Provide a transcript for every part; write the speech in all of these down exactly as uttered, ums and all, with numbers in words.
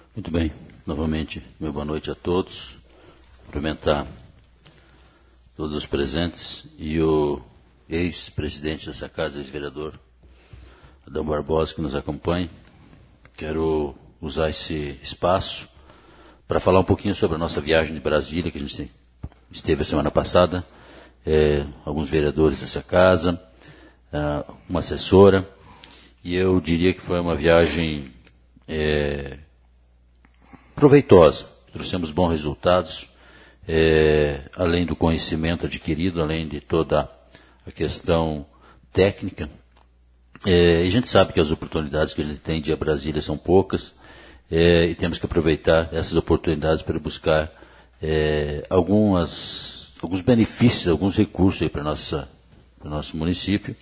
Muito bem, novamente, meu boa noite a todos. Cumprimentar todos os presentes e o ex-presidente dessa casa, ex-vereador, Adão Barbosa, que nos acompanha. Quero usar esse espaço para falar um pouquinho sobre a nossa viagem de Brasília, que a gente esteve a semana passada. É, alguns vereadores dessa casa, uma assessora, e eu diria que foi uma viagem é, proveitosa. Trouxemos bons resultados, é, além do conhecimento adquirido, além de toda a questão técnica. É, e a gente sabe que as oportunidades que a gente tem de ir a Brasília são poucas, é, e temos que aproveitar essas oportunidades para buscar é, algumas, alguns benefícios, alguns recursos para o nosso município,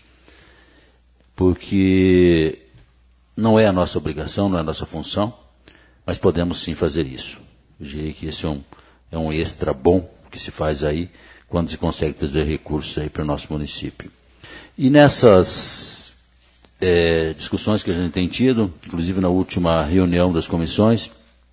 porque não é a nossa obrigação, não é a nossa função, mas podemos sim fazer isso. Eu diria que esse é um, é um extra bom que se faz aí, quando se consegue trazer recursos aí para o nosso município. E nessas é, discussões que a gente tem tido, inclusive na última reunião das comissões,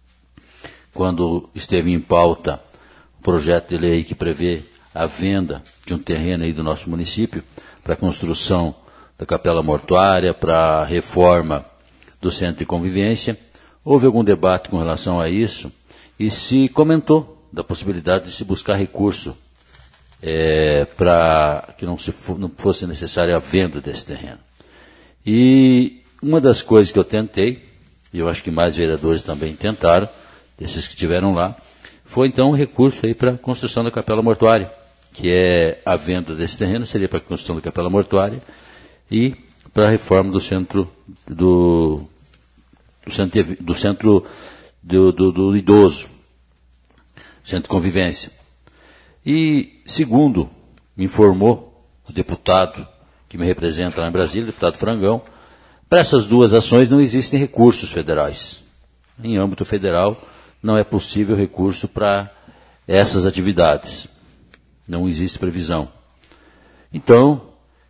quando esteve em pauta o projeto de lei que prevê a venda de um terreno aí do nosso município para a construção da capela mortuária, para a reforma do centro de convivência, houve algum debate com relação a isso e se comentou da possibilidade de se buscar recurso é, para que não, se for, não fosse necessária a venda desse terreno. E uma das coisas que eu tentei, e eu acho que mais vereadores também tentaram, desses que estiveram lá, foi então um recurso aí para a construção da capela mortuária, que é a venda desse terreno, seria para a construção da capela mortuária e para a reforma do centro do, do centro, do, centro do, do, do idoso, centro de convivência. E, segundo me informou o deputado que me representa lá em Brasília, o deputado Frangão, para essas duas ações não existem recursos federais. Em âmbito federal não é possível recurso para essas atividades. Não existe previsão. Então,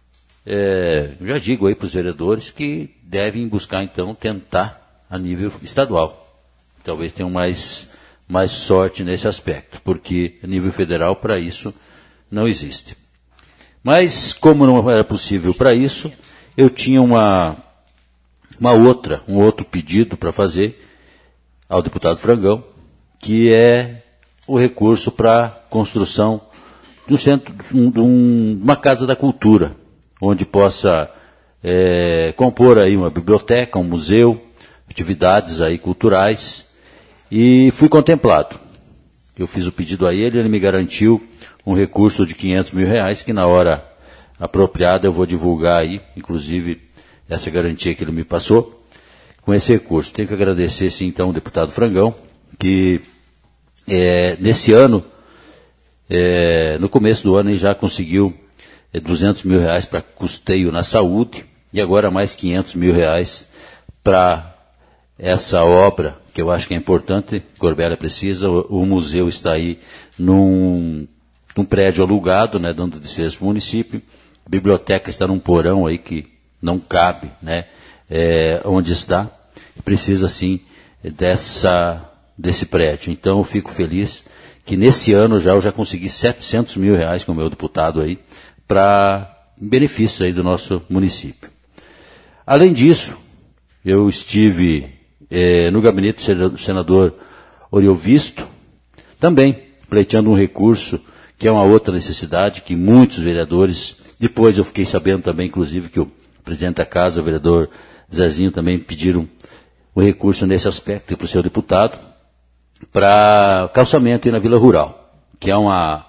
é, eu já digo aí para os vereadores que devem buscar, então, tentar a nível estadual. Talvez tenham mais, mais sorte nesse aspecto, porque a nível federal, para isso, não existe. Mas, como não era possível para isso, eu tinha uma, uma outra, um outro pedido para fazer ao deputado Frangão, que é o recurso para a construção de um centro, de um, uma casa da cultura, onde possa é, compor aí uma biblioteca, um museu, atividades aí culturais, e fui contemplado. Eu fiz o pedido a ele, ele me garantiu um recurso de quinhentos mil reais, que na hora apropriada eu vou divulgar aí, inclusive essa garantia que ele me passou, com esse recurso. Tenho que agradecer sim então ao deputado Frangão, que é, nesse ano, é, no começo do ano ele já conseguiu é, duzentos mil reais para custeio na saúde, e agora mais quinhentos mil reais para essa obra, que eu acho que é importante, Gorbea precisa, o, o museu está aí num, num prédio alugado, né, dando despesa para o município, a biblioteca está num porão aí que não cabe, né, é, onde está, precisa sim dessa, desse prédio. Então eu fico feliz que nesse ano já eu já consegui setecentos mil reais com o meu deputado aí, para benefício aí do nosso município. Além disso, eu estive eh, no gabinete do senador Oriovisto, também pleiteando um recurso, que é uma outra necessidade, que muitos vereadores, depois eu fiquei sabendo também, inclusive, que o presidente da casa, o vereador Zezinho, também pediram o recurso nesse aspecto para o seu deputado, para calçamento aí na Vila Rural, que é uma,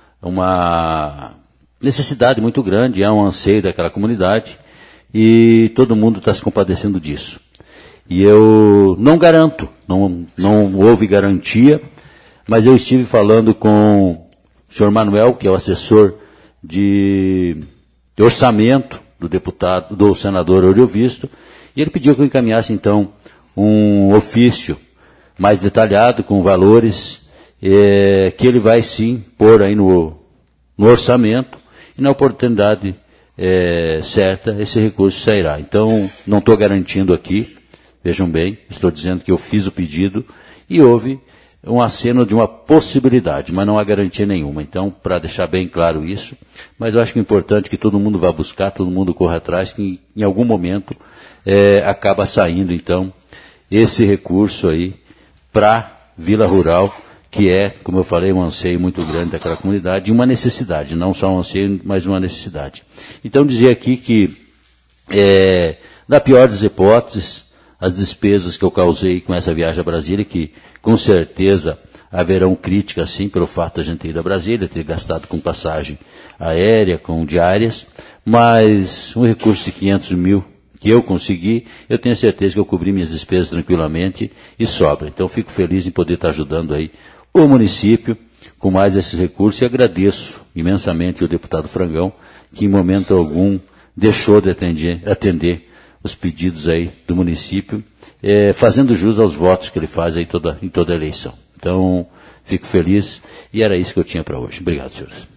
uma necessidade muito grande, é um anseio daquela comunidade, e todo mundo está se compadecendo disso. E eu não garanto, não, não houve garantia, mas eu estive falando com o senhor Manuel, que é o assessor de, de orçamento do deputado, do senador Oriovisto, e ele pediu que eu encaminhasse então um ofício mais detalhado, com valores, é, que ele vai sim pôr aí no, no orçamento, e na oportunidade é, certa esse recurso sairá. Então, não estou garantindo aqui, Vejam bem, estou dizendo que eu fiz o pedido e houve um aceno de uma possibilidade, mas não há garantia nenhuma. Então, para deixar bem claro isso, mas eu acho que é importante que todo mundo vá buscar, todo mundo corra atrás, que em algum momento é, acaba saindo, então, esse recurso aí para Vila Rural, que é, como eu falei, um anseio muito grande daquela comunidade e uma necessidade, não só um anseio, mas uma necessidade. Então, dizer aqui que, é, na pior das hipóteses, as despesas que eu causei com essa viagem a Brasília, que com certeza haverão críticas, sim, pelo fato de a gente ter ido a Brasília, ter gastado com passagem aérea, com diárias, mas um recurso de quinhentos mil que eu consegui, eu tenho certeza que eu cobri minhas despesas tranquilamente e sobra. Então, fico feliz em poder estar ajudando aí o município com mais esses recursos e agradeço imensamente o deputado Frangão, que em momento algum deixou de atender, atender os pedidos aí do município, é, fazendo jus aos votos que ele faz aí toda, em toda a eleição. Então, fico feliz e era isso que eu tinha para hoje. Obrigado, senhores.